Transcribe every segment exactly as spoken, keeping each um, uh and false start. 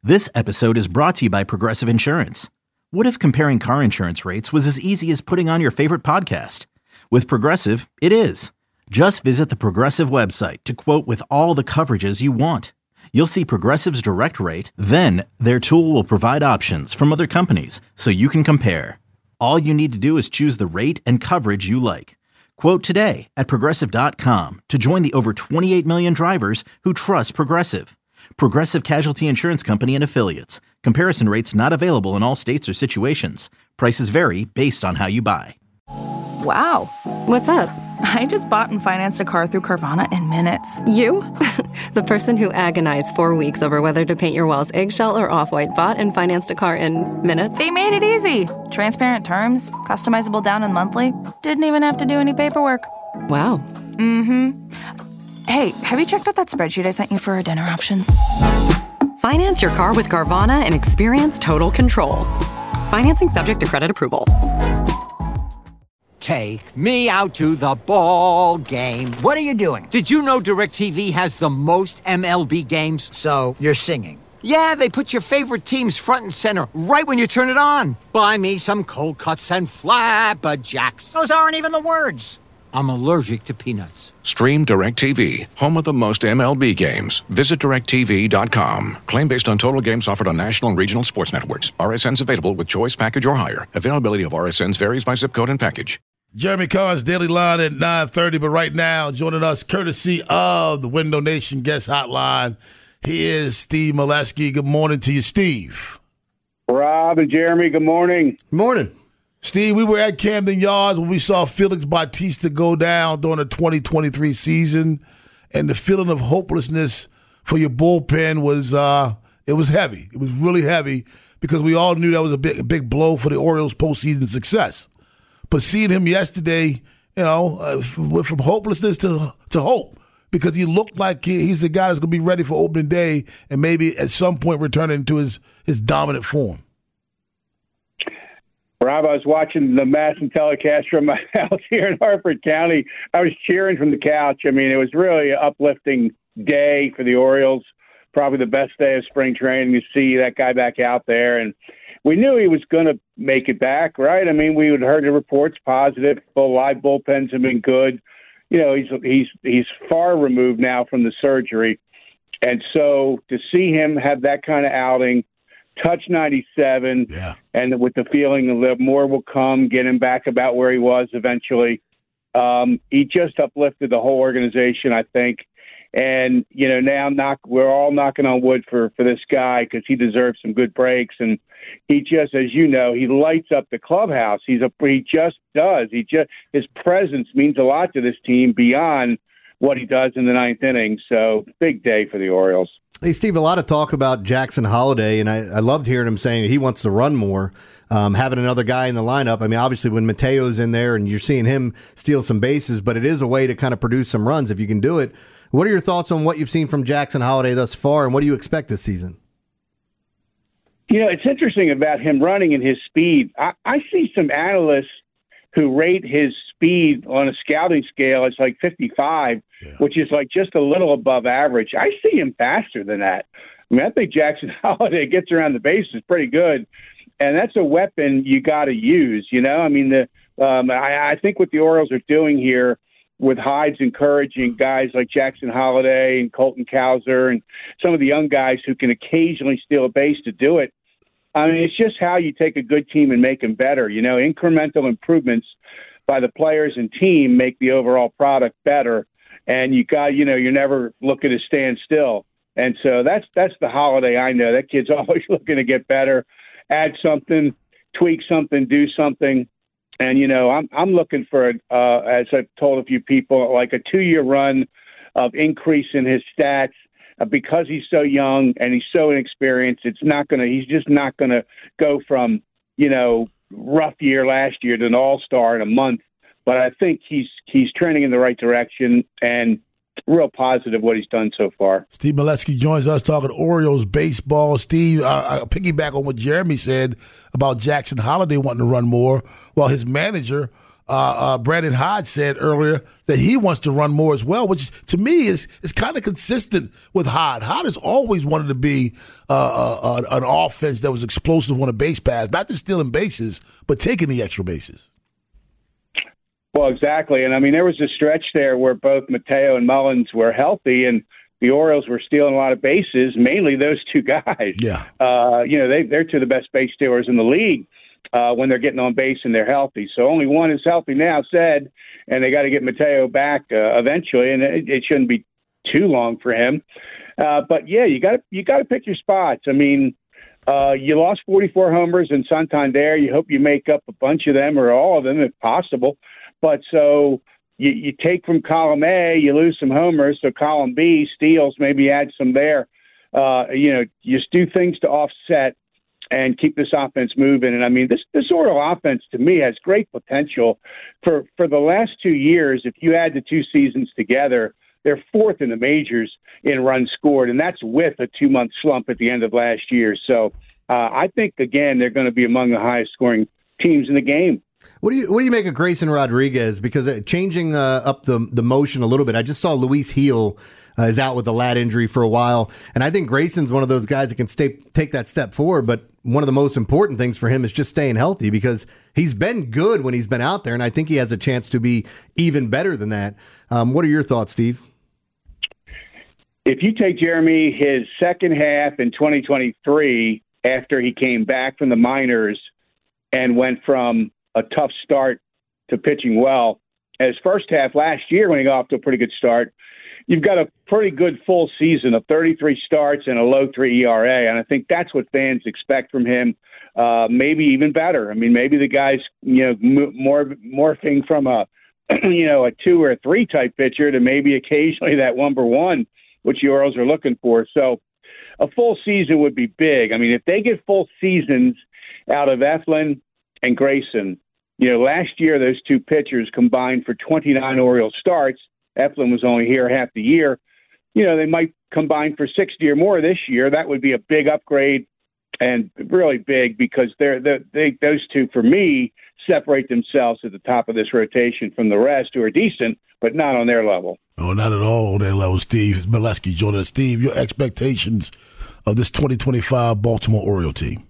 This episode is brought to you by Progressive Insurance. What if comparing car insurance rates was as easy as putting on your favorite podcast? With Progressive, it is. Just visit the Progressive website to quote with all the coverages you want. You'll see Progressive's direct rate, then their tool will provide options from other companies so you can compare. All you need to do is choose the rate and coverage you like. Quote today at progressive dot com to join the over twenty-eight million drivers who trust Progressive. Progressive Casualty Insurance Company and Affiliates. Comparison rates not available in all states or situations. Prices vary based on how you buy. Wow. What's up? I just bought and financed a car through Carvana in minutes. You? The person who agonized four weeks over whether to paint your walls eggshell or off-white bought and financed a car in minutes? They made it easy. Transparent terms, customizable down and monthly. Didn't even have to do any paperwork. Wow. Mm-hmm. Hey, have you checked out that spreadsheet I sent you for our dinner options? Finance your car with Carvana and experience total control. Financing subject to credit approval. Take me out to the ball game. What are you doing? Did you know DirecTV has the most M L B games? So, you're singing? Yeah, they put your favorite teams front and center right when you turn it on. Buy me some cold cuts and flapjacks. Those aren't even the words. I'm allergic to peanuts. Stream DirecTV, home of the most M L B games. Visit direct T V dot com. Claim based on total games offered on national and regional sports networks. R S Ns available with choice package or higher. Availability of R S Ns varies by zip code and package. Jeremy Carnes, Daily Line at nine thirty, but right now, joining us courtesy of the Window Nation Guest Hotline, he is Steve Melewski. Good morning to you, Steve. Rob and Jeremy, good morning. Morning. Steve, we were at Camden Yards when we saw Felix Bautista go down during the twenty twenty-three season, and the feeling of hopelessness for your bullpen was uh, it was heavy. It was really heavy because we all knew that was a big, a big blow for the Orioles' postseason success. But seeing him yesterday, you know, uh, went from hopelessness to to hope because he looked like he, he's the guy that's going to be ready for opening day and maybe at some point returning to his, his dominant form. Rob, I was watching the Madison telecast from my house here in Harford County. I was cheering from the couch. I mean, it was really an uplifting day for the Orioles, probably the best day of spring training to see that guy back out there. And we knew he was going to make it back, right? I mean, we had heard the reports positive. Both live bullpens have been good. You know, he's he's he's far removed now from the surgery. And so to see him have that kind of outing, touch ninety-seven, yeah. and with the feeling that more will come, get him back about where he was eventually, um, he just uplifted the whole organization, I think. And, you know, now knock, we're all knocking on wood for, for this guy because he deserves some good breaks. And he just, as you know, he lights up the clubhouse. He's a, he just does. He just, his presence means a lot to this team beyond what he does in the ninth inning. So big day for the Orioles. Hey, Steve, a lot of talk about Jackson Holliday, and I, I loved hearing him saying he wants to run more, um, having another guy in the lineup. I mean, obviously when Mateo's in there and you're seeing him steal some bases, but it is a way to kind of produce some runs if you can do it. What are your thoughts on what you've seen from Jackson Holliday thus far, and what do you expect this season? You know, it's interesting about him running and his speed. I, I see some analysts who rate his speed on a scouting scale as like fifty-five, yeah. which is like just a little above average. I see him faster than that. I mean, I think Jackson Holliday gets around the bases pretty good, and that's a weapon you got to use. You know, I mean, the um, I, I think what the Orioles are doing here with Hides encouraging guys like Jackson Holliday and Colton Cowser and some of the young guys who can occasionally steal a base to do it. I mean, it's just how you take a good team and make them better. You know, incremental improvements by the players and team make the overall product better. And you got, you know, you're never looking to stand still. And so that's that's the Holliday I know. That kid's always looking to get better, add something, tweak something, do something. And, you know, I'm I'm looking for, uh, as I've told a few people, like a two-year run of increase in his stats. Uh, because he's so young and he's so inexperienced, it's not going to, he's just not going to go from, you know, rough year last year to an all-star in a month. But I think he's he's trending in the right direction and real positive what he's done so far. Steve Melewski joins us talking Orioles baseball. Steve, uh, I piggyback on what Jeremy said about Jackson Holliday wanting to run more, while his manager uh, uh, Brandon Hodge said earlier that he wants to run more as well, which to me is is kind of consistent with Hodge. Hodge has always wanted to be uh, uh, an offense that was explosive on a base pass, not just stealing bases, but taking the extra bases. Well, exactly. And, I mean, there was a stretch there where both Mateo and Mullins were healthy, and the Orioles were stealing a lot of bases, mainly those two guys. Yeah. Uh, you know, they, they're two of the best base stealers in the league uh, when they're getting on base and they're healthy. So only one is healthy now, said, and they got to get Mateo back uh, eventually, and it, it shouldn't be too long for him. Uh, but, yeah, you got to you got to pick your spots. I mean, uh, you lost forty-four homers in Santander. You hope you make up a bunch of them or all of them if possible. But so you, you take from column A, you lose some homers. So column B, steals, maybe add some there. Uh, you know, just do things to offset and keep this offense moving. And I mean, this this Oriole offense to me has great potential. For for the last two years, if you add the two seasons together, they're fourth in the majors in runs scored, and that's with a two month slump at the end of last year. So uh, I think again they're going to be among the highest scoring teams in the game. What do you what do you make of Grayson Rodriguez? Because uh, changing uh, up the the motion a little bit, I just saw Luis Heel uh, is out with a lat injury for a while, and I think Grayson's one of those guys that can stay take that step forward. But one of the most important things for him is just staying healthy, because he's been good when he's been out there, and I think he has a chance to be even better than that. Um, what are your thoughts, Steve? If you take Jeremy his second half in twenty twenty-three after he came back from the minors and went from a tough start to pitching well. His first half last year, when he got off to a pretty good start, you've got a pretty good full season of thirty-three starts and a low three E R A, and I think that's what fans expect from him. Uh, maybe even better. I mean, maybe the guy's you know more morphing from a you know a two or a three type pitcher to maybe occasionally that number one, which the Orioles are looking for. So, a full season would be big. I mean, if they get full seasons out of Eflin and Grayson, you know, last year those two pitchers combined for twenty-nine Orioles starts. Eflin was only here half the year. You know, they might combine for sixty or more this year. That would be a big upgrade, and really big, because they're, they're they those two, for me, separate themselves at the top of this rotation from the rest, who are decent, but not on their level. Oh, not at all on their level, Steve. It's Melewski joining us. Steve, your expectations of this twenty twenty-five Baltimore Oriole team?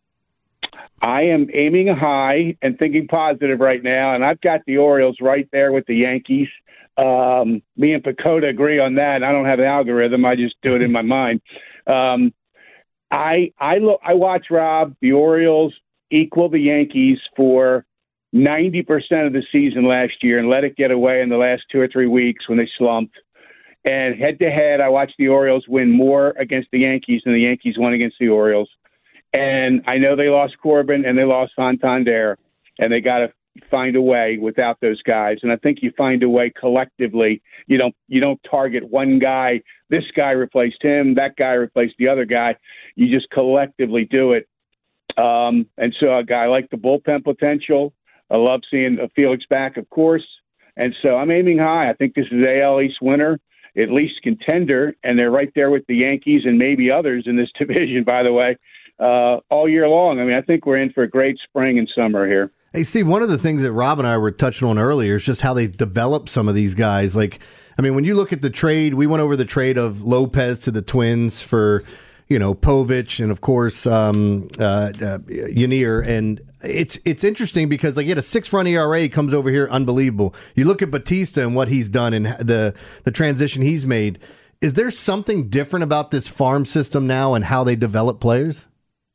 I am aiming high and thinking positive right now, and I've got the Orioles right there with the Yankees. Um, me and Pacoda agree on that. I don't have an algorithm. I just do it in my mind. Um, I I lo- I watch, Rob, the Orioles equal the Yankees for ninety percent of the season last year and let it get away in the last two or three weeks when they slumped. And head-to-head, I watched the Orioles win more against the Yankees than the Yankees won against the Orioles. And I know they lost Corbin and they lost Santander, and they got to find a way without those guys. And I think you find a way collectively. You don't you don't target one guy. This guy replaced him. That guy replaced the other guy. You just collectively do it. Um, and so a guy like the bullpen potential. I love seeing Felix back, of course. And so I'm aiming high. I think this is A L East winner, at least contender, and they're right there with the Yankees and maybe others in this division, by the way. Uh, all year long. I mean, I think we're in for a great spring and summer here. Hey, Steve, one of the things that Rob and I were touching on earlier is just how they've developed some of these guys. Like, I mean, when you look at the trade, we went over the trade of Lopez to the Twins for, you know, Povich and, of course, um, uh, uh, Yanir. And it's it's interesting because, like, he had a six-run E R A, comes over here, unbelievable. You look at Batista and what he's done and the the transition he's made. Is there something different about this farm system now and how they develop players?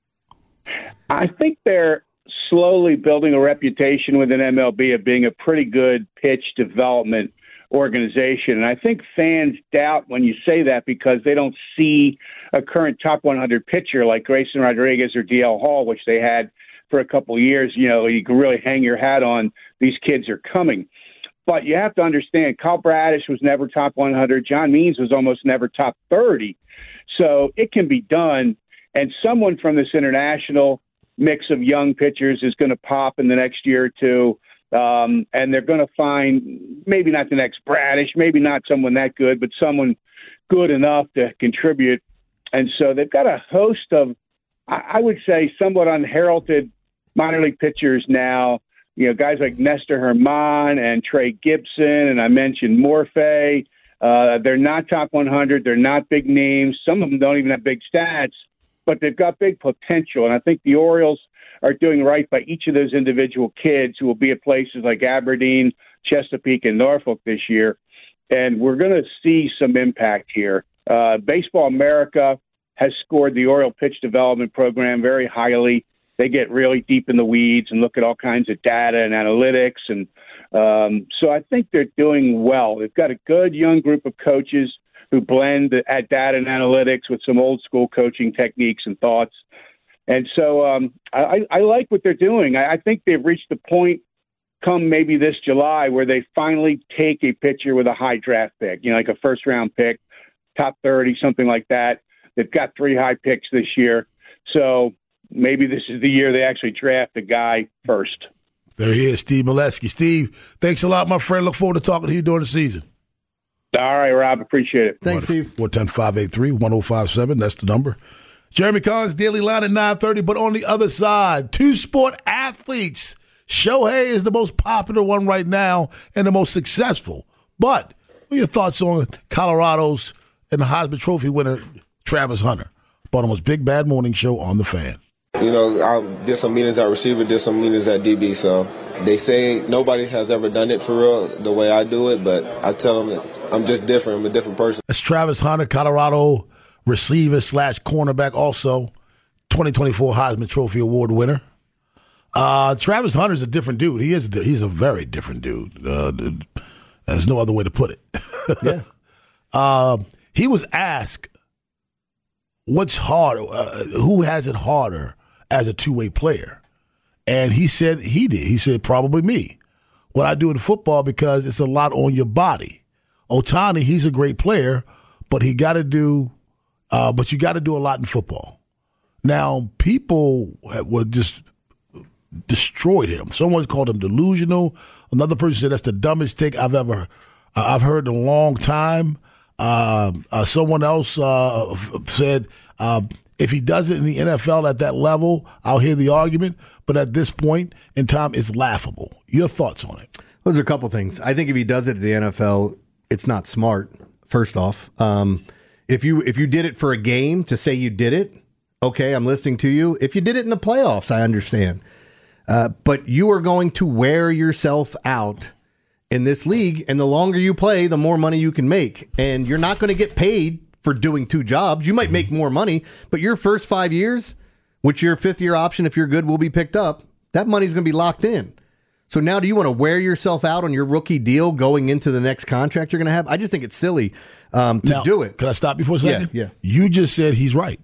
I think they're slowly building a reputation within M L B of being a pretty good pitch development organization. And I think fans doubt when you say that because they don't see a current top one hundred pitcher like Grayson Rodriguez or D L Hall, which they had for a couple of years. You know, you can really hang your hat on these kids are coming. But you have to understand, Kyle Bradish was never top one hundred. John Means was almost never top thirty. So it can be done. And someone from this international mix of young pitchers is going to pop in the next year or two. Um, and they're going to find maybe not the next Bradish, maybe not someone that good, but someone good enough to contribute. And so they've got a host of, I would say, somewhat unheralded minor league pitchers now you know, guys like Nestor Herman and Trey Gibson, and I mentioned Morphe. Uh, they're not top one hundred. They're not big names. Some of them don't even have big stats, but they've got big potential. And I think the Orioles are doing right by each of those individual kids who will be at places like Aberdeen, Chesapeake, and Norfolk this year. And we're going to see some impact here. Uh, Baseball America has scored the Oriole Pitch Development Program very highly. They get really deep in the weeds and look at all kinds of data and analytics. And um, so I think they're doing well. They've got a good young group of coaches who blend at data and analytics with some old school coaching techniques and thoughts. And so um, I, I like what they're doing. I, I think they've reached the point come maybe this July where they finally take a pitcher with a high draft pick, you know, like a first round pick, top thirty, something like that. They've got three high picks this year. So maybe this is the year they actually draft a guy first. There he is, Steve Melewski. Steve, thanks a lot, my friend. Look forward to talking to you during the season. All right, Rob. Appreciate it. Thanks, Steve. four one zero, five eight three, one zero five seven. That's the number. Jeremy Collins, Daily Line at nine thirty. But on the other side, two sport athletes. Shohei is the most popular one right now and the most successful. But what are your thoughts on Colorado's and the Heisman Trophy winner, Travis Hunter? Baltimore's Big Bad Morning Show on The Fan. You know, I did some meetings at receiver, did some meetings at D B, so they say nobody has ever done it for real the way I do it, but I tell them that I'm just different. I'm a different person. That's Travis Hunter, Colorado receiver slash cornerback, also twenty twenty-four Heisman Trophy Award winner. Uh, Travis Hunter's a different dude. He is. A, he's a very different dude. Uh, there's no other way to put it. Yeah. Uh, he was asked, "What's harder? Uh, who has it harder as a two-way player?" And he said he did. He said probably me. What I do in football because it's a lot on your body. Ohtani, he's a great player, but he got to do. Uh, but you got to do a lot in football. Now, people were just destroyed him. Someone called him delusional. Another person said that's the dumbest take I've ever uh, I've heard in a long time. Uh, uh, someone else uh, said uh, if he does it in the N F L at that level, I'll hear the argument. But at this point in time, it's laughable. Your thoughts on it? Well, there's a couple things. I think if he does it at the N F L, it's not smart. First off, um, if you if you did it for a game to say you did it, okay, I'm listening to you. If you did it in the playoffs, I understand. Uh, but you are going to wear yourself out in this league, and the longer you play, the more money you can make. And you're not going to get paid for doing two jobs. You might make more money, but your first five years, which your fifth-year option, if you're good, will be picked up, that money's going to be locked in. So now do you want to wear yourself out on your rookie deal going into the next contract you're going to have? I just think it's silly um, to now, do it. Can I stop you for a second? Yeah, yeah. You just said he's right.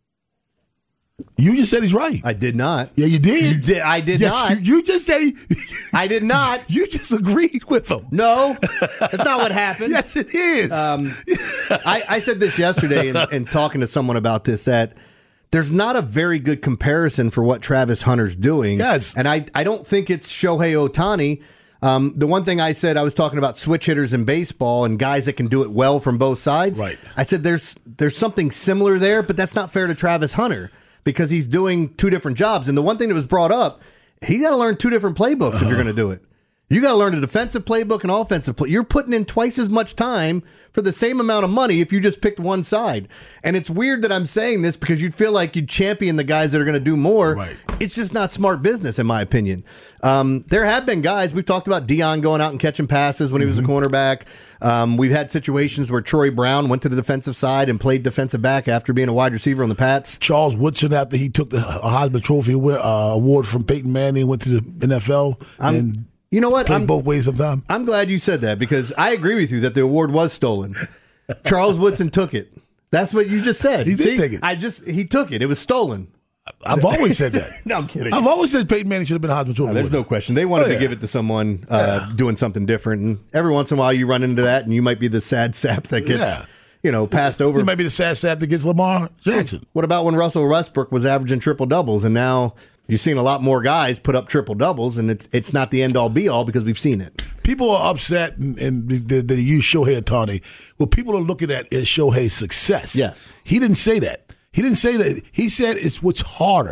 You just said he's right. I did not. Yeah, you did. You did. I did yes, not. You, you just said he. I did not. You just agreed with him. No, that's not what happened. Yes, it is. Um, I, I said this yesterday in, in talking to someone about this, that there's not a very good comparison for what Travis Hunter's doing. Yes. And I, I don't think it's Shohei Ohtani. Um, the one thing I said, I was talking about switch hitters in baseball and guys that can do it well from both sides. Right. I said there's there's something similar there, but that's not fair to Travis Hunter because he's doing two different jobs. And the one thing that was brought up, he got to learn two different playbooks uh-huh. if you're going to do it. You got to learn a defensive playbook and offensive play. You're putting in twice as much time for the same amount of money if you just picked one side. And it's weird that I'm saying this because you'd feel like you'd champion the guys that are going to do more. Right. It's just not smart business, in my opinion. Um, there have been guys, we've talked about Dion going out and catching passes when he was mm-hmm. a cornerback. Um, we've had situations where Troy Brown went to the defensive side and played defensive back after being a wide receiver on the Pats. Charles Woodson, after he took the Heisman Trophy uh, award from Peyton Manning, went to the N F L. I'm, and You know what? Played I'm, both ways sometimes. I'm glad you said that because I agree with you that the award was stolen. Charles Woodson took it. That's what you just said. He did See, take it. I just he took it. It was stolen. I've always said that. No, I'm kidding. I've always said Peyton Manning should have been a Heisman Trophy. No, there's no question. They wanted oh, yeah. to give it to someone uh, yeah. doing something different. And every once in a while you run into that and you might be the sad sap that gets yeah. you know, passed over. You might be the sad sap that gets Lamar Jackson. What about when Russell Westbrook was averaging triple doubles and now you've seen a lot more guys put up triple doubles, and it's it's not the end all be all because we've seen it. People are upset and, and they, they use Shohei Ohtani. What people are looking at is Shohei's success. Yes, he didn't say that. He didn't say that. He said it's what's harder.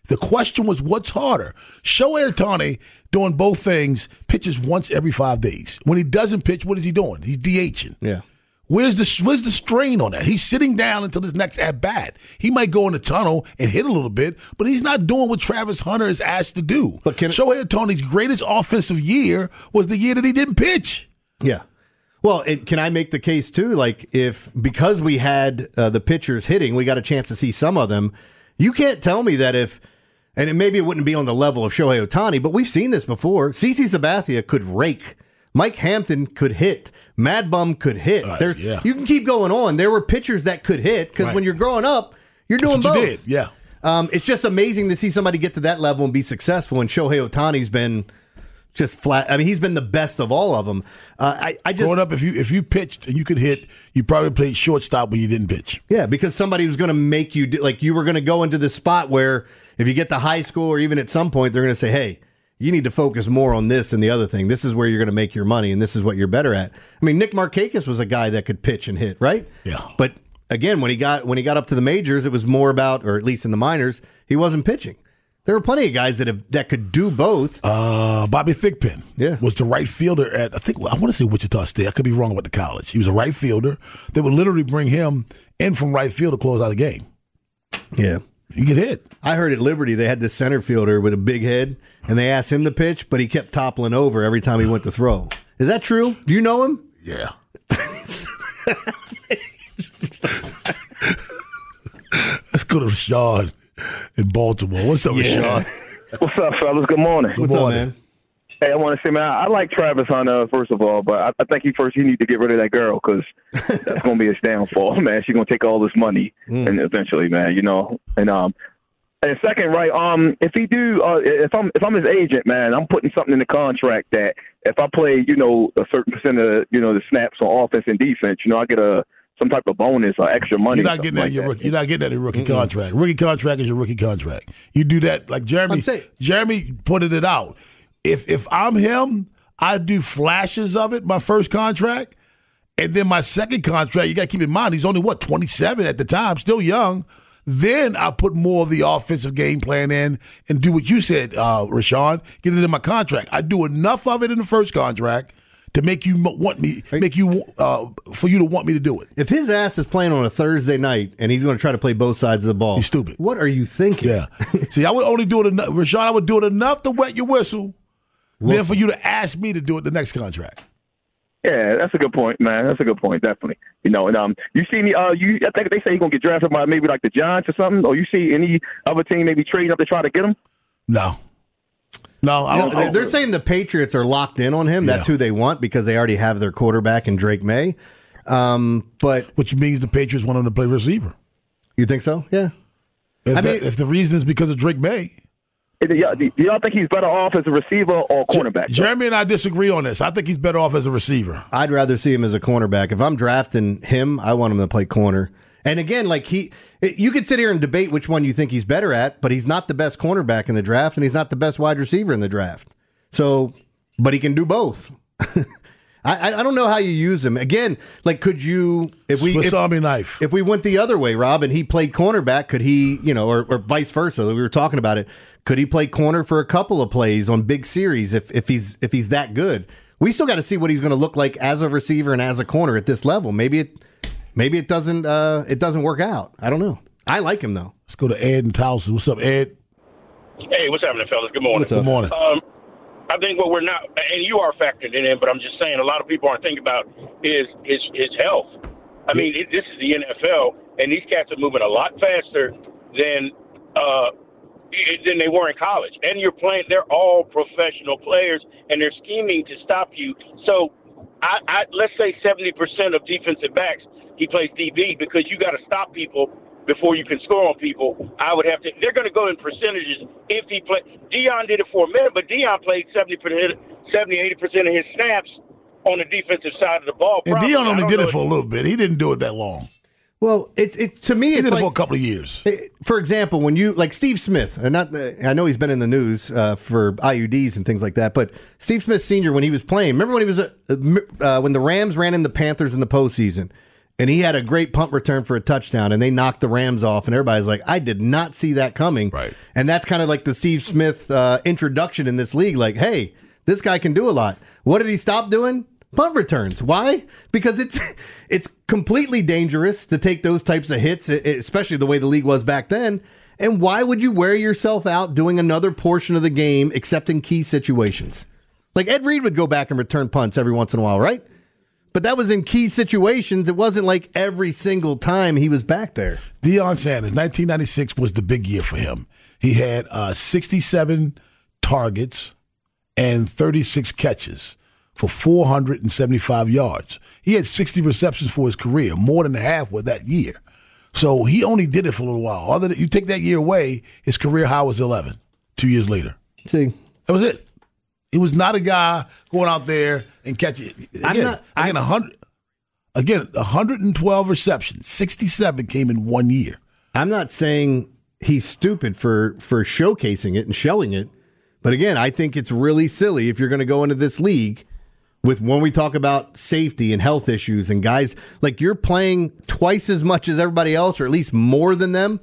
The question was, what's harder? Shohei Ohtani, doing both things, pitches once every five days. When he doesn't pitch, what is he doing? He's DHing. Yeah. Where's the where's the strain on that? He's sitting down until his next at bat. He might go in the tunnel and hit a little bit, but he's not doing what Travis Hunter is asked to do. But can Shohei Ohtani's greatest offensive year was the year that he didn't pitch. Yeah. Well, it, can I make the case too? Like if because we had uh, the pitchers hitting, we got a chance to see some of them. You can't tell me that if, and it, maybe it wouldn't be on the level of Shohei Ohtani, but we've seen this before. CeCe Sabathia could rake. Mike Hampton could hit. Mad Bum could hit. Right, There's yeah. You can keep going on. There were pitchers that could hit because Right. when you're growing up, you're doing That's what both. you did, yeah. Um, it's just amazing to see somebody get to that level and be successful. And Shohei Ohtani's been just flat. I mean, he's been the best of all of them. Uh, I, I just Growing up, if you if you pitched and you could hit, you probably played shortstop when you didn't pitch. Yeah, because somebody was going to make you do, like you were going to go into this spot where if you get to high school or even at some point, they're going to say, hey, you need to focus more on this than the other thing. This is where you're going to make your money, and this is what you're better at. I mean, Nick Markakis was a guy that could pitch and hit, right? Yeah. But again, when he got when he got up to the majors, it was more about, or at least in the minors, he wasn't pitching. There were plenty of guys that have that could do both. Uh, Bobby Thigpen yeah. was the right fielder at, I think, I want to say Wichita State. I could be wrong about the college. He was a right fielder. They would literally bring him in from right field to close out a game. Yeah. You get hit. I heard at Liberty they had this center fielder with a big head, and they asked him to pitch, but he kept toppling over every time he went to throw. Is that true? Do you know him? Yeah. Let's go to Rashad in Baltimore. What's up, Yeah. Rashad? What's up, fellas? Good morning. What's up, man? Hey, I want to say, man, I like Travis Hunter, first of all, but I, I think he first he need to get rid of that girl because that's going to be his downfall, man. She's going to take all this money Mm. and eventually, man, you know. And um, and second, right, um, if he do, uh, if I'm if I'm his agent, man, I'm putting something in the contract that if I play, you know, a certain percent of, you know, the snaps on offense and defense, you know, I get a some type of bonus or extra money. You're not getting that. like in your that. rookie. You're not getting that in your rookie Mm-mm. contract. Rookie contract is your rookie contract. You do that like Jeremy. Jeremy putting it out. If if I'm him, I do flashes of it. My first contract, and then my second contract. You got to keep in mind he's only what twenty-seven at the time, still young. Then I put more of the offensive game plan in and do what you said, uh, Rashawn. Get it in my contract. I do enough of it in the first contract to make you want me, make you uh, for you to want me to do it. If his ass is playing on a Thursday night and he's going to try to play both sides of the ball, he's stupid. What are you thinking? Yeah. See, I would only do it enough, Rashawn. I would do it enough to wet your whistle. Well, then for you to ask me to do it the next contract. Yeah, that's a good point, man. That's a good point, definitely. You know, and um, you see me. Uh, you, I think they say he's gonna get drafted by maybe like the Giants or something. Or you see any other team maybe trading up to try to get him? No, no. I You don't. know, they're, they're saying the Patriots are locked in on him. That's Yeah. who they want because they already have their quarterback in Drake May. Um, but which means the Patriots want him to play receiver. You think so? Yeah. If, I that, mean- if the reason is because of Drake May. Do y'all, do y'all think he's better off as a receiver or cornerback? Jeremy and I disagree on this. I think he's better off as a receiver. I'd rather see him as a cornerback. If I'm drafting him, I want him to play corner. And again, like he, you could sit here and debate which one you think he's better at, but he's not the best cornerback in the draft, and he's not the best wide receiver in the draft. So, but he can do both. I, I don't know how you use him. Again, like could you if we Swiss if, Army knife. if we went the other way, Rob, and he played cornerback, could he, you know, or, or vice versa? We were talking about it. Could he play corner for a couple of plays on big series if if he's if he's that good? We still got to see what he's going to look like as a receiver and as a corner at this level. Maybe it maybe it doesn't uh, it doesn't work out. I don't know. I like him though. Let's go to Ed and Towson. What's up, Ed? Hey, what's happening, fellas? Good morning. What's up? Good morning. Um, I think what we're not, and you are factored in, but I'm just saying a lot of people aren't thinking about is his his health. I mean, it, this is the N F L, and these cats are moving a lot faster than uh, than they were in college. And you're playing; they're all professional players, and they're scheming to stop you. So, I, I let's say seventy percent of defensive backs he plays D B because you got to stop people before you can score on people. I would have to. They're going to go in percentages if he play. Deion did it for a minute, but Deion played seventy percent, seventy, eighty percent of his snaps on the defensive side of the ball. And Probably. Deion only did know it for a little bit. He didn't do it that long. Well, it's it to me. He It's did like, it for a couple of years. For example, when you like Steve Smith, and not I know he's been in the news uh, for I U Ds and things like that, but Steve Smith Senior when he was playing, remember when he was uh, uh, when the Rams ran in the Panthers in the postseason, And he had a great punt return for a touchdown, and they knocked the Rams off, and everybody's like, I did not see that coming. Right. And that's kind of like the Steve Smith uh, introduction in this league. Like, hey, this guy can do a lot. What did he stop doing? Punt returns. Why? Because it's it's completely dangerous to take those types of hits, especially the way the league was back then. And why would you wear yourself out doing another portion of the game except in key situations? Like Ed Reed would go back and return punts every once in a while, right? But that was in key situations. It wasn't like every single time he was back there. Deion Sanders, nineteen ninety-six was the big year for him. He had uh, sixty-seven targets and thirty-six catches for four hundred seventy-five yards. He had sixty receptions for his career, more than half were that year. So he only did it for a little while. Other than you take that year away, his career high was eleven, two years later. See, that was it. He was not a guy going out there and catching. Again, I'm not, again, one hundred, again, one hundred twelve receptions, sixty-seven came in one year. I'm not saying he's stupid for, for showcasing it and showing it. But again, I think it's really silly if you're going to go into this league with when we talk about safety and health issues and guys, like you're playing twice as much as everybody else or at least more than them.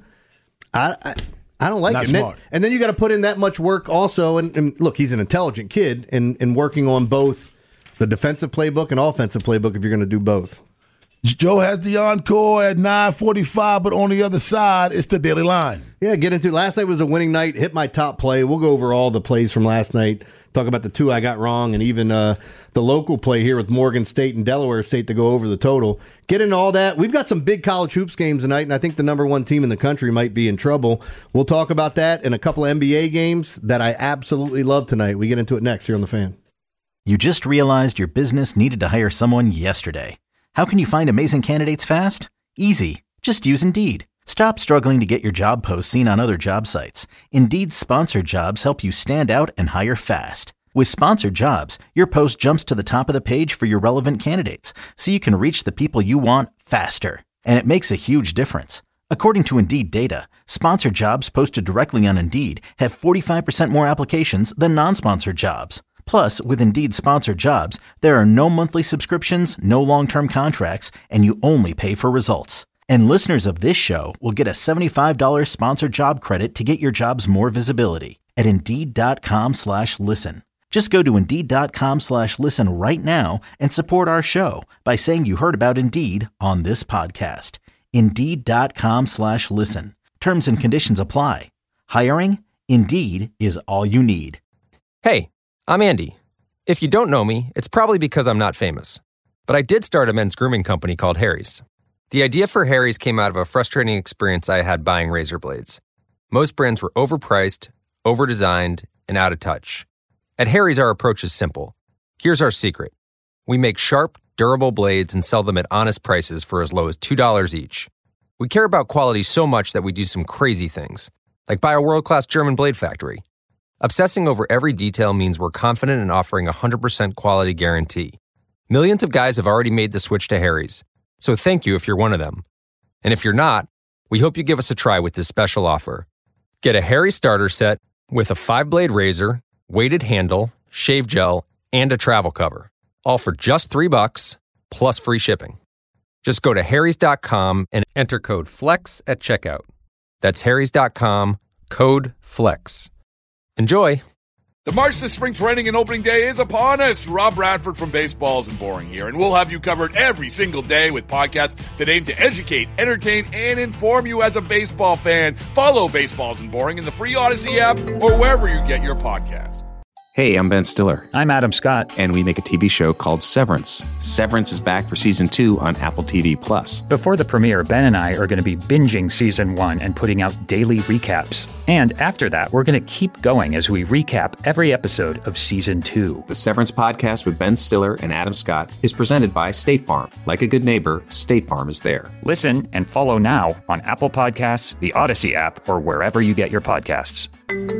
I I, I don't like Not it. And then, smart. and then you got to put in that much work also. And, and look, he's an intelligent kid and, and working on both the defensive playbook and offensive playbook if you're going to do both. Joe has the encore at nine forty-five, but on the other side, it's the Daily Line. Yeah, get into last night was a winning night. Hit my top play. We'll go over all the plays from last night. Talk about the two I got wrong and even uh, the local play here with Morgan State and Delaware State to go over the total. Get into all that. We've got some big college hoops games tonight, and I think the number one team in the country might be in trouble. We'll talk about that and a couple of N B A games that I absolutely love tonight. We get into it next here on The Fan. You just realized your business needed to hire someone yesterday. How can you find amazing candidates fast? Easy. Just use Indeed. Stop struggling to get your job posts seen on other job sites. Indeed's sponsored jobs help you stand out and hire fast. With sponsored jobs, your post jumps to the top of the page for your relevant candidates, so you can reach the people you want faster. And it makes a huge difference. According to Indeed data, sponsored jobs posted directly on Indeed have forty-five percent more applications than non-sponsored jobs. Plus, with Indeed sponsored jobs, there are no monthly subscriptions, no long-term contracts, and you only pay for results. And listeners of this show will get a seventy-five dollars sponsored job credit to get your jobs more visibility at Indeed.com slash listen. Just go to Indeed.com slash listen right now and support our show by saying you heard about Indeed on this podcast. Indeed.com slash listen. Terms and conditions apply. Hiring? Indeed is all you need. Hey, I'm Andy. If you don't know me, it's probably because I'm not famous. But I did start a men's grooming company called Harry's. The idea for Harry's came out of a frustrating experience I had buying razor blades. Most brands were overpriced, overdesigned, and out of touch. At Harry's, our approach is simple. Here's our secret. We make sharp, durable blades and sell them at honest prices for as low as two dollars each. We care about quality so much that we do some crazy things, like buy a world-class German blade factory. Obsessing over every detail means we're confident in offering a one hundred percent quality guarantee. Millions of guys have already made the switch to Harry's, so thank you if you're one of them. And if you're not, we hope you give us a try with this special offer. Get a Harry's starter set with a five-blade razor, weighted handle, shave gel, and a travel cover, all for just three bucks plus free shipping. Just go to harrys dot com and enter code FLEX at checkout. That's harrys dot com, code FLEX. Enjoy! The march to spring training and opening day is upon us. Rob Bradford from Baseballs and Boring here, and we'll have you covered every single day with podcasts that aim to educate, entertain, and inform you as a baseball fan. Follow Baseballs and Boring in the free Odyssey app or wherever you get your podcasts. Hey, I'm Ben Stiller. I'm Adam Scott. And we make a T V show called Severance. Severance is back for season two on Apple T V Plus. Before the premiere, Ben and I are going to be binging season one and putting out daily recaps. And after that, we're going to keep going as we recap every episode of season two. The Severance podcast with Ben Stiller and Adam Scott is presented by State Farm. Like a good neighbor, State Farm is there. Listen and follow now on Apple Podcasts, the Odyssey app, or wherever you get your podcasts.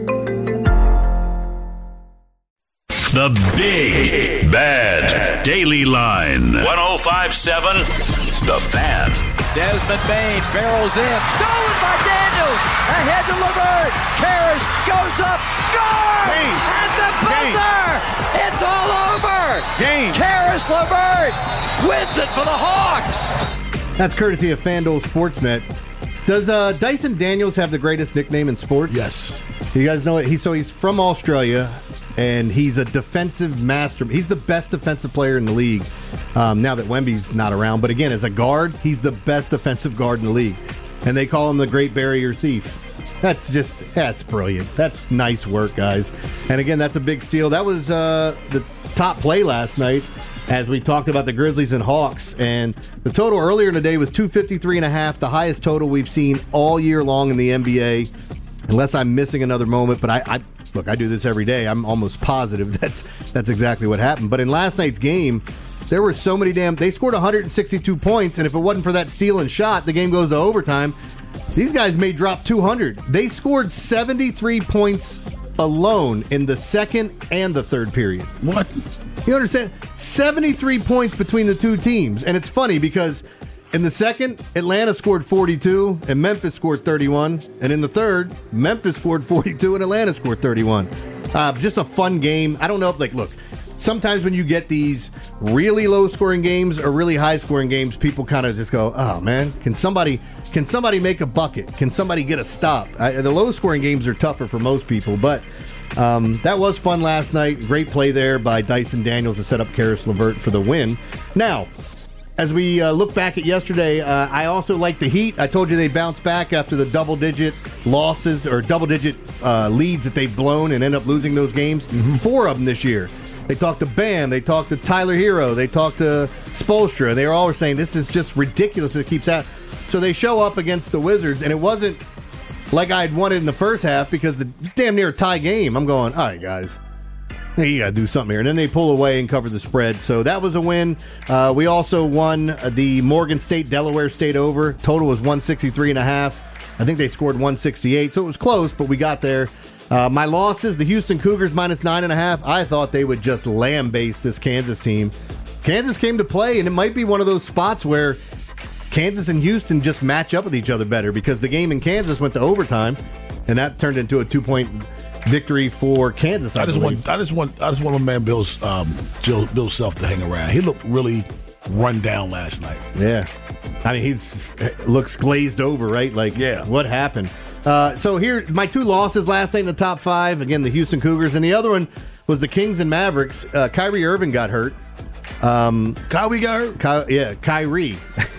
The Big Bad Daily Line. one oh five point seven The Fan. Desmond Bain barrels in. Stolen by Daniels. Ahead to LeVert. Karras goes up. Score! Game. At the buzzer. Game. It's all over. Game. Karras LeVert wins it for the Hawks. That's courtesy of FanDuel Sportsnet. Does uh, Dyson Daniels have the greatest nickname in sports? Yes. You guys know it. He, so he's from Australia, and he's a defensive master. He's the best defensive player in the league um, now that Wemby's not around. But again, as a guard, he's the best defensive guard in the league. And they call him the Great Barrier Thief. That's just, that's brilliant. That's nice work, guys. And again, that's a big steal. That was uh, the top play last night as we talked about the Grizzlies and Hawks. And the total earlier in the day was two fifty-three and a half, the highest total we've seen all year long in the N B A. Unless I'm missing another moment, but I, I look, I do this every day. I'm almost positive that's that's exactly what happened. But in last night's game, there were so many damn... They scored one hundred sixty-two points, and if it wasn't for that steal and shot, the game goes to overtime. These guys may drop two hundred. They scored seventy-three points alone in the second and the third period. What? You understand? seventy-three points between the two teams. And it's funny because in the second, Atlanta scored forty-two and Memphis scored thirty-one. And in the third, Memphis scored forty-two and Atlanta scored thirty-one. Uh, just a fun game. I don't know if, like, look, sometimes when you get these really low-scoring games or really high-scoring games, people kind of just go, oh, man, can somebody can somebody make a bucket? Can somebody get a stop? I, the low-scoring games are tougher for most people, but um, that was fun last night. Great play there by Dyson Daniels to set up Karis LeVert for the win. Now, as we uh, look back at yesterday, uh, I also like the Heat. I told you they bounced back after the double-digit losses or double-digit uh, leads that they've blown and end up losing those games. Mm-hmm. Four of them this year. They talked to Bam. They talked to Tyler Hero. They talked to Spoelstra. They were all saying this is just ridiculous that it keeps out. So they show up against the Wizards, and it wasn't like I'd wanted in the first half because the, it's damn near a tie game. I'm going, all right, guys. Hey, you got to do something here. And then they pull away and cover the spread. So that was a win. Uh, we also won the Morgan State-Delaware State over. Total was one sixty-three and a half. I think they scored one sixty-eight. So it was close, but we got there. Uh, my losses, the Houston Cougars minus nine and a half. I thought they would just lambaste this Kansas team. Kansas came to play, and it might be one of those spots where Kansas and Houston just match up with each other better because the game in Kansas went to overtime, and that turned into a two-point victory for Kansas. I, I just believe. want, I just want, I just want my man Bill's, um, Bill, Bill Self to hang around. He looked really run down last night. Yeah, I mean he looks glazed over, right? Like, yeah, what happened? Uh, so here, my two losses last night in the top five. Again, the Houston Cougars, and the other one was the Kings and Mavericks. Uh, Kyrie Irving got hurt. Um, Kyrie got hurt? Ky- yeah, Kyrie.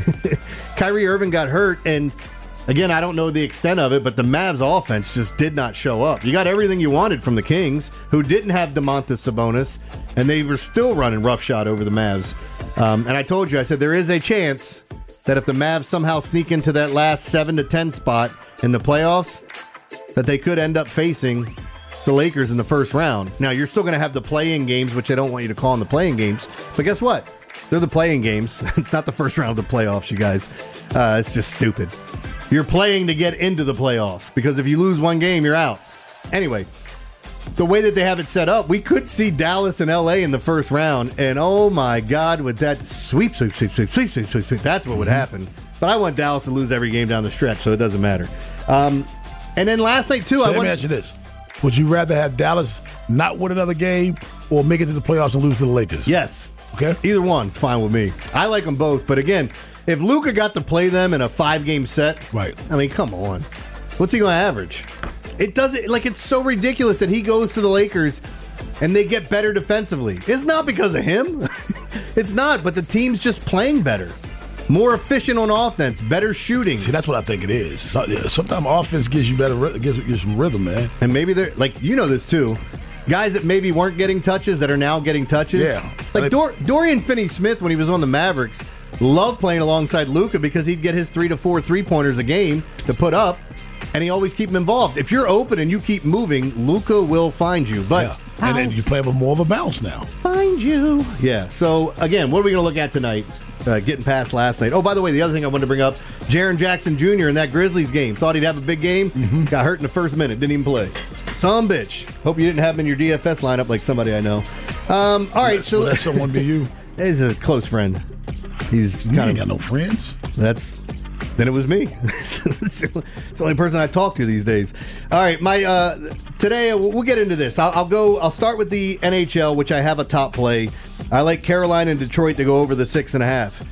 Kyrie Irving got hurt, and again, I don't know the extent of it, but the Mavs offense just did not show up. You got everything you wanted from the Kings, who didn't have Domantas Sabonis, and they were still running roughshod over the Mavs. Um, and I told you, I said there is a chance that if the Mavs somehow sneak into that last seven to ten spot in the playoffs, that they could end up facing the Lakers in the first round. Now, you're still going to have the play-in games, which I don't want you to call them the play-in games, but guess what? They're the play-in games. It's not the first round of the playoffs, you guys. Uh, it's just stupid. You're playing to get into the playoffs, because if you lose one game, you're out. Anyway, the way that they have it set up, we could see Dallas and L A in the first round, and oh my God, with that sweep, sweep, sweep, sweep, sweep, sweep, sweep, sweep, that's what would happen. But I want Dallas to lose every game down the stretch, so it doesn't matter. Um, and then last night, too, so I let want me ask you this. Would you rather have Dallas not win another game or make it to the playoffs and lose to the Lakers? Yes. Okay. Either one's fine with me. I like them both, but again, if Luka got to play them in a five-game set, right? I mean, come on. What's he going to average? It doesn't, like, it's so ridiculous that he goes to the Lakers and they get better defensively. It's not because of him. It's not, but the team's just playing better. More efficient on offense, better shooting. See, that's what I think it is. Sometimes offense gives you better, gives you some rhythm, man. And maybe they're, like, you know this too, guys that maybe weren't getting touches that are now getting touches. Yeah. Like Dor- Dorian Finney-Smith, when he was on the Mavericks, loved playing alongside Luka because he'd get his three to four three-pointers a game to put up, and he always keep him involved. If you're open and you keep moving, Luka will find you. But yeah. And then you play with more of a bounce now. Find you. Yeah. So, again, what are we going to look at tonight? Uh, getting past last night. Oh, by the way, the other thing I wanted to bring up, Jaren Jackson Junior in that Grizzlies game. Thought he'd have a big game. Mm-hmm. Got hurt in the first minute. Didn't even play. Some bitch. Hope you didn't have him in your D F S lineup like somebody I know. Um, all right. Will so that someone be you? He's a close friend. He's you kind ain't of got no friends. That's... Then it was me. It's the only person I talk to these days. All right, my uh, today we'll get into this. I'll, I'll go. I'll start with the N H L, which I have a top play. I like Carolina and Detroit to go over the six and a half.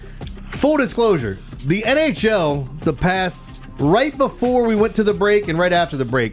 Full disclosure, the N H L, the past, right before we went to the break and right after the break,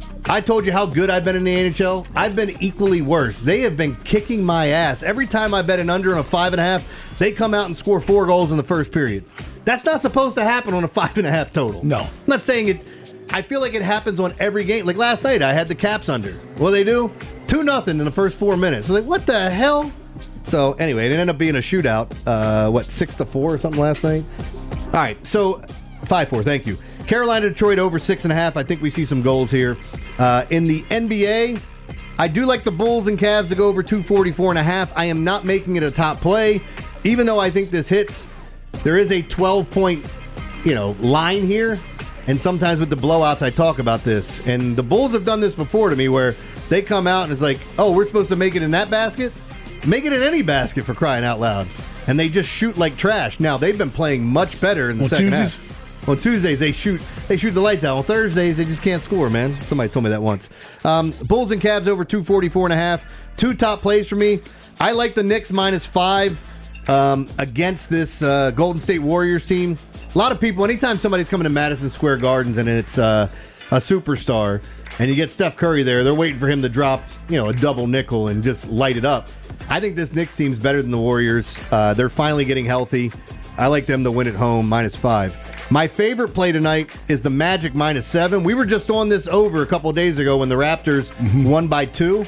I told you how good I've been in the N H L. I've been equally worse. They have been kicking my ass. Every time I bet an under on a five and a half, they come out and score four goals in the first period. That's not supposed to happen on a five and a half total. No. I'm not saying it. I feel like it happens on every game. Like last night, I had the Caps under. What do they do? two nothing in the first four minutes. I'm like, what the hell? So anyway, it ended up being a shootout. Uh, what, six to four or something last night? All right, so five four, thank you. Carolina, Detroit over six and a half. I think we see some goals here. Uh, in the N B A, I do like the Bulls and Cavs to go over two forty-four and a half. I am not making it a top play, even though I think this hits. There is a twelve point, you know, line here, and sometimes with the blowouts, I talk about this. And the Bulls have done this before to me, where they come out and it's like, oh, we're supposed to make it in that basket? Make it in any basket, for crying out loud. And they just shoot like trash. Now, they've been playing much better in the On second Tuesdays? half. On Tuesdays, they shoot they shoot the lights out. On Thursdays, they just can't score, man. Somebody told me that once. Um, Bulls and Cavs over two forty-four and a half. Two top plays for me. I like the Knicks minus five um, against this uh, Golden State Warriors team. A lot of people, anytime somebody's coming to Madison Square Gardens and it's uh, a superstar, and you get Steph Curry there, they're waiting for him to drop, you know, a double nickel and just light it up. I think this Knicks team's better than the Warriors. Uh, they're finally getting healthy. I like them to win at home, minus five. My favorite play tonight is the Magic minus seven. We were just on this over a couple of days ago when the Raptors mm-hmm. won by two.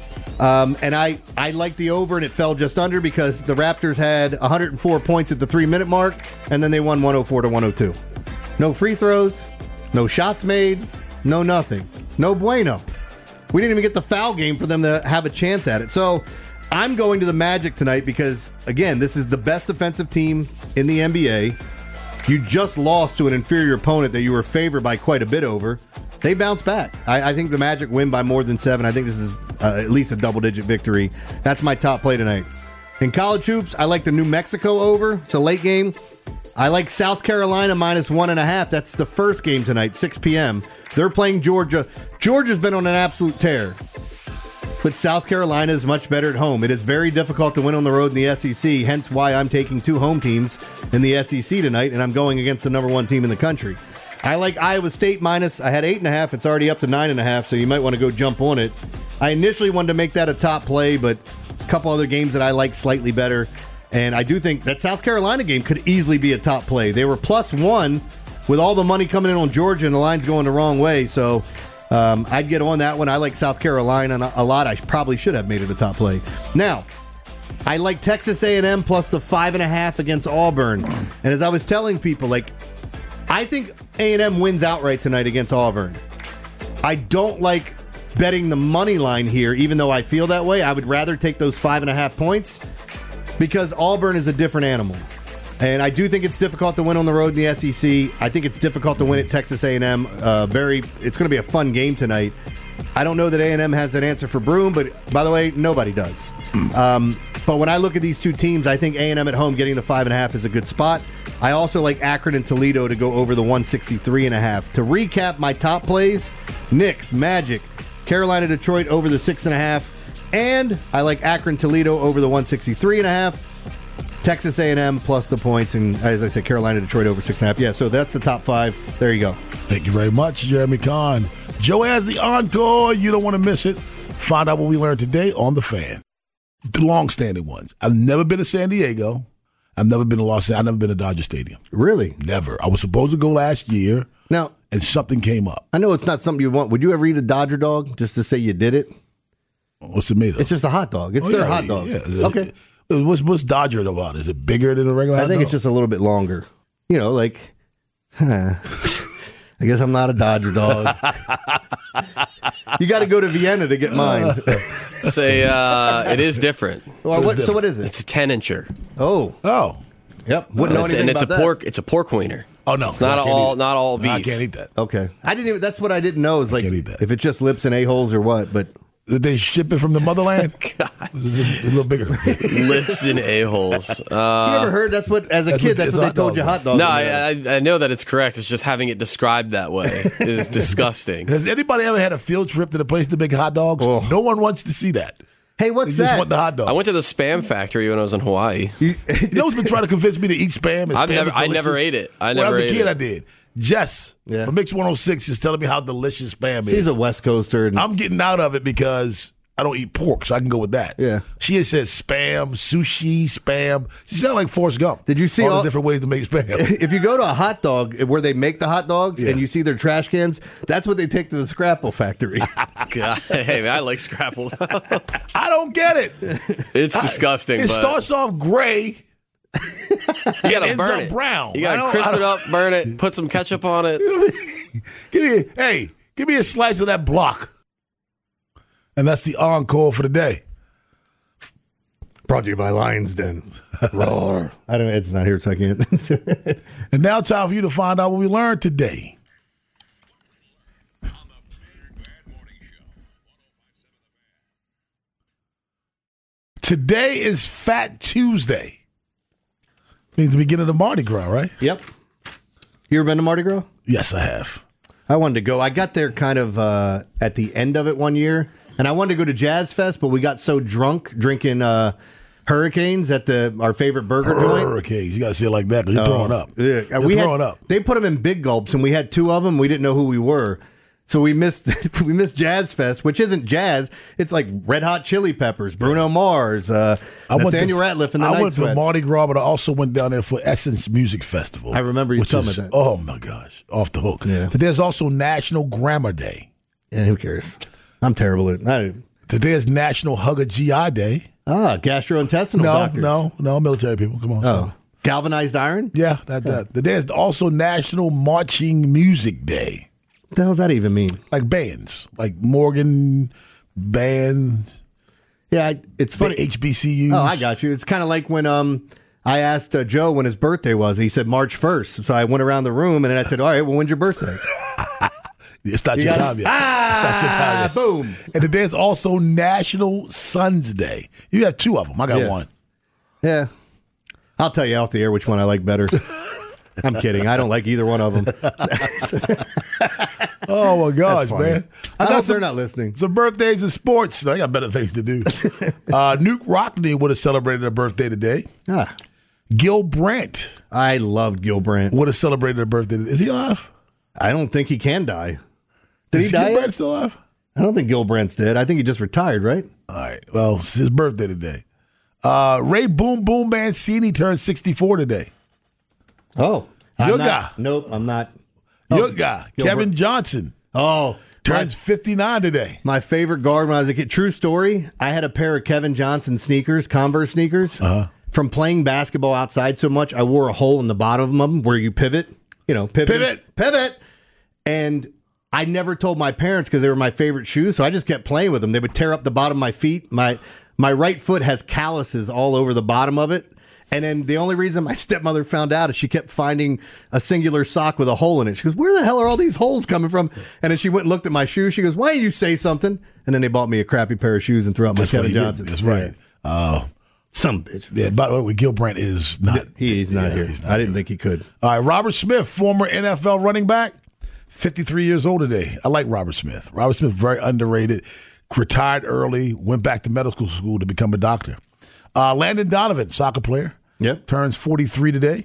Um, and I, I liked the over, and it fell just under because the Raptors had one hundred four points at the three-minute mark, and then they won one oh four to one oh two. No free throws, no shots made, no nothing. No bueno. We didn't even get the foul game for them to have a chance at it. So I'm going to the Magic tonight because, again, this is the best defensive team in the N B A. You just lost to an inferior opponent that you were favored by quite a bit over. They bounce back. I, I think the Magic win by more than seven. I think this is uh, at least a double-digit victory. That's my top play tonight. In college hoops, I like the New Mexico over. It's a late game. I like South Carolina minus one and a half. That's the first game tonight, six p.m. They're playing Georgia. Georgia's been on an absolute tear. But South Carolina is much better at home. It is very difficult to win on the road in the S E C, hence why I'm taking two home teams in the S E C tonight, and I'm going against the number one team in the country. I like Iowa State minus. I had eight and a half. It's already up to nine and a half, so you might want to go jump on it. I initially wanted to make that a top play, but a couple other games that I like slightly better. And I do think that South Carolina game could easily be a top play. They were plus one with all the money coming in on Georgia, and the line's going the wrong way, so Um, I'd get on that one. I like South Carolina a lot. I probably should have made it a top play. Now, I like Texas A and M plus the five and a half against Auburn. And as I was telling people, like, I think A and M wins outright tonight against Auburn. I don't like betting the money line here, even though I feel that way. I would rather take those five and a half points because Auburn is a different animal. And I do think it's difficult to win on the road in the S E C. I think it's difficult to win at Texas A and M. Uh, very, it's going to be a fun game tonight. I don't know that A and M has an answer for Broome, but by the way, nobody does. Um, but when I look at these two teams, I think A and M at home getting the five and a half is a good spot. I also like Akron and Toledo to go over the one sixty-three and a half. To recap my top plays: Knicks, Magic, Carolina, Detroit over the six and a half, and I like Akron, Toledo over the one sixty-three and a half. Texas A and M plus the points, and as I said, Carolina, Detroit over six and a half. Yeah, so that's the top five. There you go. Thank you very much, Jeremy Kahn. Joe has the encore. You don't want to miss it. Find out what we learned today on The Fan. The long-standing ones. I've never been to San Diego. I've never been to Los Angeles. I've never been to Dodger Stadium. Really? Never. I was supposed to go last year, now, and something came up. I know it's not something you want. Would you ever eat a Dodger dog just to say you did it? What's it made of? It's just a hot dog. It's oh, their yeah, hot dog. Yeah. Okay. What's, what's Dodger about? Is it bigger than a regular hot I think dog? it's just a little bit longer. You know, like, huh, I guess I'm not a Dodger dog. You got to go to Vienna to get mine. Say, uh, it is different. Well, what, so what is it? It's a ten-incher. Oh. Oh. Yep. Wouldn't know it's, anything and it's about a that. pork. It's a pork wiener. Oh no, it's not all not all beef. No, I can't eat that. Okay, I didn't even. That's what I didn't know. Is like if it's just lips and a holes or what. But did they ship it from the motherland? God. Is it a little bigger? Lips and a holes. Uh, you ever heard? That's what as a that's kid. What, that's what they told you. Hot dog. No, I, I, I know that it's correct. It's just having it described that way is disgusting. Has anybody ever had a field trip to the place to make hot dogs? Oh. No one wants to see that. Hey, what's they that? just want the hot dog. I went to the Spam Factory when I was in Hawaii. You know who's been trying to convince me to eat Spam? And I've Spam never, is I never delicious? ate it. I When never I was a ate kid, it. I did. Jess Yeah. from Mix one oh six is telling me how delicious Spam is. She's a West Coaster. And, I'm getting out of it because I don't eat pork, so I can go with that. Yeah. She has said Spam, sushi, Spam. She sounded like Forrest Gump. Did you see all, all- the different ways to make Spam? if you go to a hot dog where they make the hot dogs Yeah. and you see their trash cans, that's what they take to the Scrapple factory. God, hey, man, I like Scrapple. I don't get it. It's disgusting. It but starts off gray. you gotta ends burn up it. brown. You I gotta don't- crisp I it don't- up, burn it, put some ketchup on it. Give me, hey, give me a slice of that block. And that's the encore for the day. Brought to you by Lions Den. Roar. I don't. It's not here, so I can't. And now time for you to find out what we learned today. Today is Fat Tuesday. Means the beginning of the Mardi Gras, right? Yep. You ever been to Mardi Gras? Yes, I have. I wanted to go. I got there kind of uh, at the end of it one year, and I wanted to go to Jazz Fest, but we got so drunk drinking uh, Hurricanes at the our favorite burger joint. Hurricanes. You got to say it like that because you're throwing up. Yeah, You're we had- throwing up. They put them in big gulps, and we had two of them. We didn't know who we were. So we missed we missed Jazz Fest, which isn't jazz. It's like Red Hot Chili Peppers, Bruno Mars, uh, I went Nathaniel to, Ratliff, and the I Night went to Sweats. Mardi Gras, but I also went down there for Essence Music Festival. I remember you which telling is, me that. Oh my gosh, off the hook. Yeah. But there's also National Grammar Day. Yeah, who cares? I'm terrible at it. I, Today is National Hug a G I Day. ah, gastrointestinal No, doctors. no, no, military people. Come on. Oh, son. galvanized iron? Yeah, that, that. Today is also National Marching Music Day. What the hell does that even mean? Like bands, like Morgan Band. Yeah, I- it's funny. The H B C Us. Oh, I got you. It's kind of like when um I asked uh, Joe when his birthday was. He said March first. So I went around the room and then I said, all right, well, when's your birthday? It's not You your got it? time yet. Ah, it's not your time yet. boom. And today is also National Sons Day. You have two of them. I got Yeah. one. Yeah. I'll tell you off the air which one I like better. I'm kidding. I don't like either one of them. Oh my gosh, That's funny. man! I, got hope some, they're not listening. some birthdays in sports. I got better things to do. uh, Nuke Rockney would have celebrated a birthday today. Ah, Gil Brandt I love Gil Brandt. would have celebrated a birthday. Is he alive? I don't think he can die. Did Is he die? Gil yet? Brandt still alive? I don't think Gil Brandt's dead. I think he just retired, right? All right. Well, it's his birthday today. Uh, Ray Boom Boom Mancini turned sixty-four today. Oh. I'm Your not- guy. Nope, I'm not. Your Oh, guy, Gil Kevin Brandt. Johnson, Oh. turns fifty-nine today. My favorite guard when I was a kid. True story. I had a pair of Kevin Johnson sneakers, Converse sneakers. Uh-huh. From playing basketball outside so much, I wore a hole in the bottom of them where you pivot. You know, pivot. Pivot. Pivot. And I never told my parents because they were my favorite shoes, so I just kept playing with them. They would tear up the bottom of my feet. My my right foot has calluses all over the bottom of it. And then the only reason my stepmother found out is she kept finding a singular sock with a hole in it. She goes, where the hell are all these holes coming from? And then she went and looked at my shoes. She goes, why didn't you say something? And then they bought me a crappy pair of shoes and threw out my That's what Kevin he did. Johnson. That's right. Uh, Some bitch. yeah. By the way, Gil Brandt is not. He's not yeah, here. he's not I didn't here. think he could. All right, Robert Smith, former N F L running back, fifty-three years old today. I like Robert Smith. Robert Smith, very underrated, retired early, went back to medical school to become a doctor. Uh, Landon Donovan, soccer player, Yep. turns forty-three today.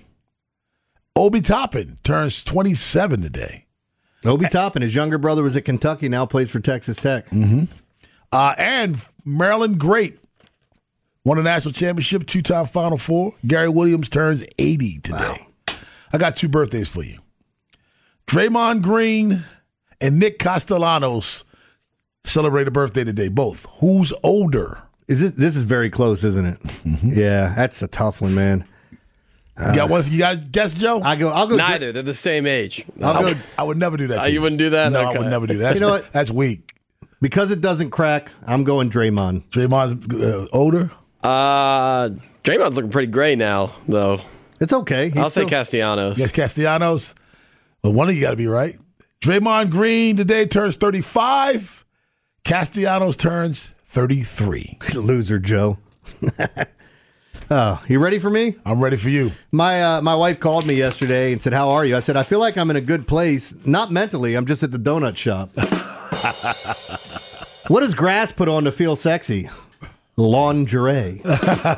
Obi Toppin turns twenty-seven today. Obi Toppin, his younger brother was at Kentucky, now plays for Texas Tech. Mm-hmm. Uh, and Maryland great, won a national championship, two-time Final Four. Gary Williams turns eighty today. Wow. I got two birthdays for you. Draymond Green and Nick Castellanos celebrate a birthday today, both. Who's older? Is it? This is very close, isn't it? Mm-hmm. Yeah, that's a tough one, man. You got one? You got a guess, Joe? I go. I'll go. Neither. They're the same age. I'll I go would, I would never do that. Uh, to you wouldn't do that? No, Okay. I would never do that. That's, You know what? That's weak. because it doesn't crack. I'm going Draymond. Draymond's uh, older. Uh, Draymond's looking pretty gray now, though. It's okay. He's I'll still- say Castellanos. Yes, Castellanos. Well, one of you got to be right. Draymond Green today turns thirty-five. Castellanos turns thirty-three. Loser, Joe. Oh, you ready for me? I'm ready for you. My uh, my wife called me yesterday and said, "How are you?" I said, "I feel like I'm in a good place. Not mentally. I'm just at the donut shop." What does grass put on to feel sexy? Lingerie.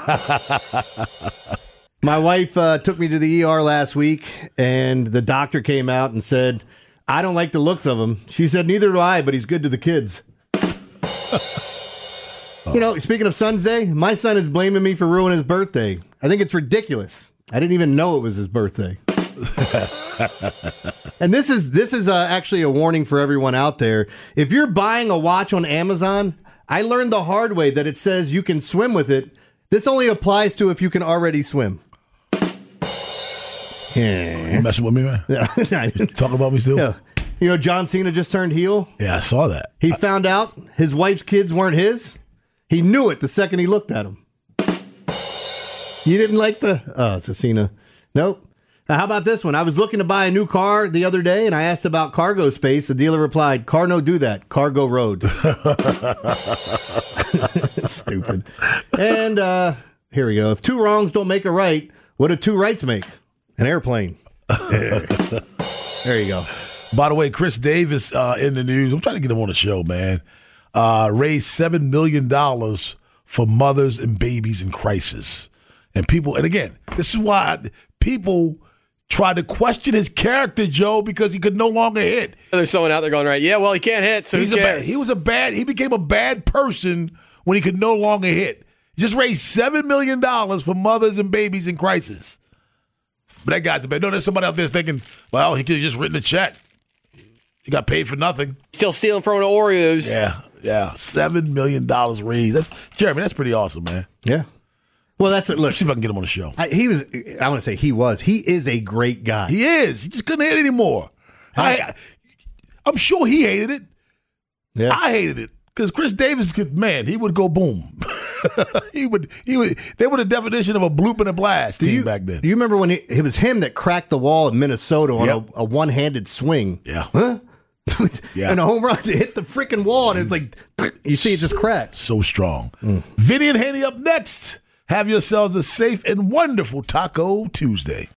My wife uh, took me to the E R last week, and the doctor came out and said, I don't like the looks of him. She said, neither do I, but he's good to the kids. You know, speaking of Son's Day, my son is blaming me for ruining his birthday. I think it's ridiculous. I didn't even know it was his birthday. And this is this is uh, actually a warning for everyone out there. If you're buying a watch on Amazon, I learned the hard way that it says you can swim with it. This only applies to if you can already swim. Yeah. You messing with me, man? Yeah. Talk about me still? Yeah. You know, John Cena just turned heel. Yeah, I saw that. He found out his wife's kids weren't his. He knew it the second he looked at them. You didn't like the... Oh, it's a Cena. Nope. Now, how about this one? I was looking to buy a new car the other day, and I asked about cargo space. The dealer replied, car no do that. Cargo road. Stupid. And uh, here we go. If two wrongs don't make a right, what do two rights make? An airplane. There you go. By the way, Chris Davis uh, in the news. I'm trying to get him on the show, man. Uh, raised seven million dollars for mothers and babies in crisis. And people, and again, this is why people tried to question his character, Joe, because he could no longer hit. There's someone out there going, right, yeah, well, he can't hit, so He's who a cares? bad, he was a bad, he became a bad person when he could no longer hit. He just raised seven million dollars for mothers and babies in crisis. But that guy's a bad. No, there's somebody out there thinking, well, he could have just written a check. He got paid for nothing. Still stealing from the Oreos. Yeah, yeah. Seven million dollars raised. That's Jeremy, that's pretty awesome, man. Yeah. Well, that's it. Look, see if I can get him on the show. I, he was. I want to say he was. He is a great guy. He is. He just couldn't hit anymore. I, I, I'm sure he hated it. Yeah, I hated it because Chris Davis could. Man, he would go boom. he would. He would. They were the definition of a bloop and a blast do team you, back then. Do you remember when he, it was him that cracked the wall in Minnesota on Yep. a, a one-handed swing? Yeah. Huh? Yeah. And a home run to hit the freaking wall, and it's like you see it just crack. So strong. Mm. Vinny and Haney up next. Have yourselves a safe and wonderful Taco Tuesday.